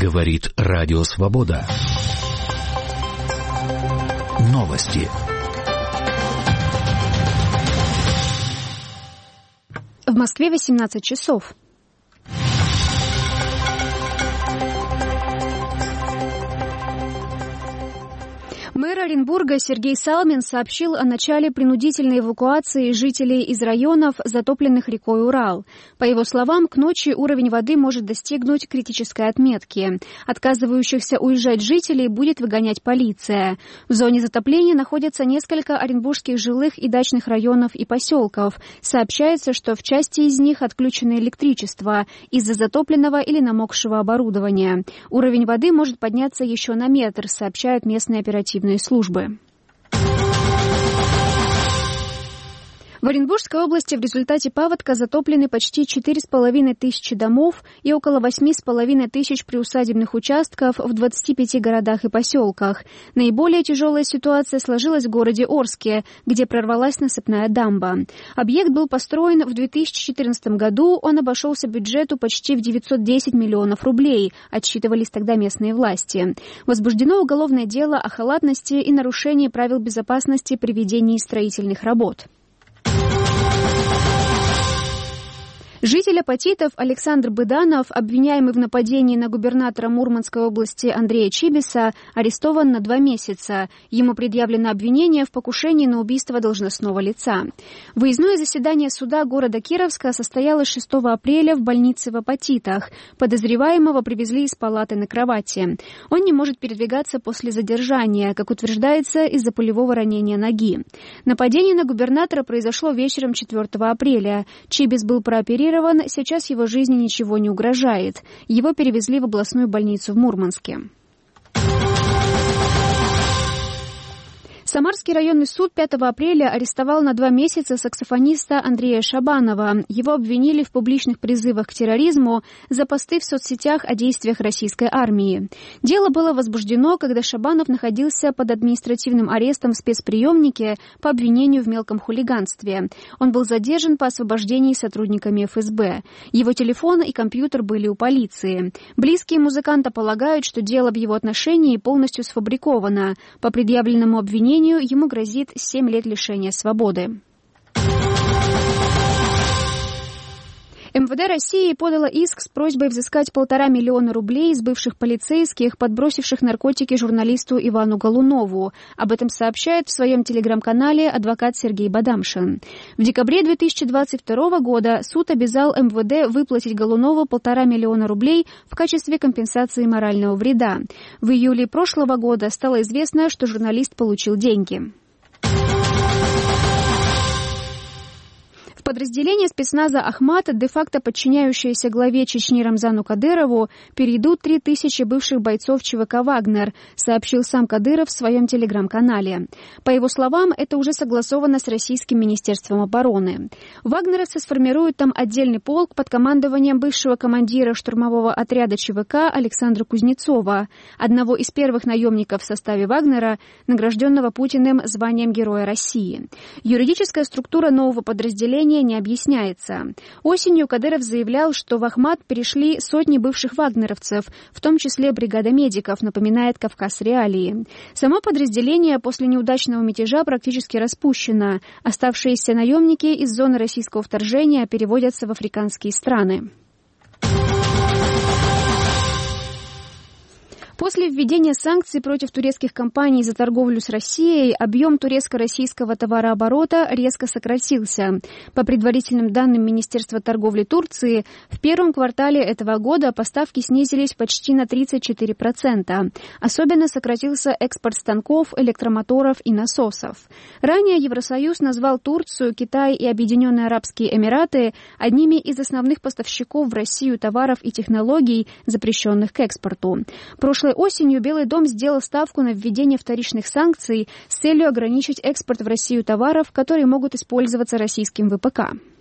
Говорит Радио Свобода. Новости. В Москве 18 часов. Мэр Оренбурга Сергей Салмин сообщил о начале принудительной эвакуации жителей из районов, затопленных рекой Урал. По его словам, к ночи уровень воды может достигнуть критической отметки. Отказывающихся уезжать жителей будет выгонять полиция. В зоне затопления находятся несколько оренбургских жилых и дачных районов и поселков. Сообщается, что в части из них отключено электричество из-за затопленного или намокшего оборудования. Уровень воды может подняться еще на метр, сообщают местные оперативные службы. В Оренбургской области в результате паводка затоплены почти 4,5 тысячи домов и около 8,5 тысяч приусадебных участков в 25 городах и поселках. Наиболее тяжелая ситуация сложилась в городе Орске, где прорвалась насыпная дамба. Объект был построен в 2014 году, он обошелся бюджету почти в 910 миллионов рублей, отсчитывались тогда местные власти. Возбуждено уголовное дело о халатности и нарушении правил безопасности при ведении строительных работ. Житель Апатитов Александр Быданов, обвиняемый в нападении на губернатора Мурманской области Андрея Чибиса, арестован на 2 месяца. Ему предъявлено обвинение в покушении на убийство должностного лица. Выездное заседание суда города Кировска состоялось 6 апреля в больнице в Апатитах. Подозреваемого привезли из палаты на кровати. Он не может передвигаться после задержания, как утверждается, из-за пулевого ранения ноги. Нападение на губернатора произошло вечером 4 апреля. Чибис был прооперирован. Сейчас его жизни ничего не угрожает. Его перевезли в областную больницу в Мурманске. Самарский районный суд 5 апреля арестовал на 2 месяца саксофониста Андрея Шабанова. Его обвинили в публичных призывах к терроризму за посты в соцсетях о действиях российской армии. Дело было возбуждено, когда Шабанов находился под административным арестом в спецприемнике по обвинению в мелком хулиганстве. Он был задержан по освобождении сотрудниками ФСБ. Его телефон и компьютер были у полиции. Близкие музыканта полагают, что дело в его отношении полностью сфабриковано. По предъявленному обвинению ему грозит 7 лет лишения свободы. МВД России подало иск с просьбой взыскать 1,5 миллиона рублей с бывших полицейских, подбросивших наркотики журналисту Ивану Голунову. Об этом сообщает в своем телеграм-канале адвокат Сергей Бадамшин. В декабре 2022 года суд обязал МВД выплатить Голунову 1,5 миллиона рублей в качестве компенсации морального вреда. В июле прошлого года стало известно, что журналист получил деньги. В подразделение спецназа «Ахмат», де-факто подчиняющееся главе Чечни Рамзану Кадырову, перейдут 3000 бывших бойцов ЧВК «Вагнер», сообщил сам Кадыров в своем телеграм-канале. По его словам, это уже согласовано с Российским министерством обороны. Вагнеровцы сформируют там отдельный полк под командованием бывшего командира штурмового отряда ЧВК Александра Кузнецова, одного из первых наемников в составе «Вагнера», награжденного Путиным званием Героя России. Юридическая структура нового подразделения не объясняется. Осенью Кадыров заявлял, что в Ахмат перешли сотни бывших вагнеровцев, в том числе бригада медиков, напоминает «Кавказ Реалии». Само подразделение после неудачного мятежа практически распущено. Оставшиеся наемники из зоны российского вторжения переводятся в африканские страны. После введения санкций против турецких компаний за торговлю с Россией объем турецко-российского товарооборота резко сократился. По предварительным данным Министерства торговли Турции, в первом квартале этого года поставки снизились почти на 34%. Особенно сократился экспорт станков, электромоторов и насосов. Ранее Евросоюз назвал Турцию, Китай и Объединенные Арабские Эмираты одними из основных поставщиков в Россию товаров и технологий, запрещенных к экспорту. Прошлой осенью Белый дом сделал ставку на введение вторичных санкций с целью ограничить экспорт в Россию товаров, которые могут использоваться российским ВПК.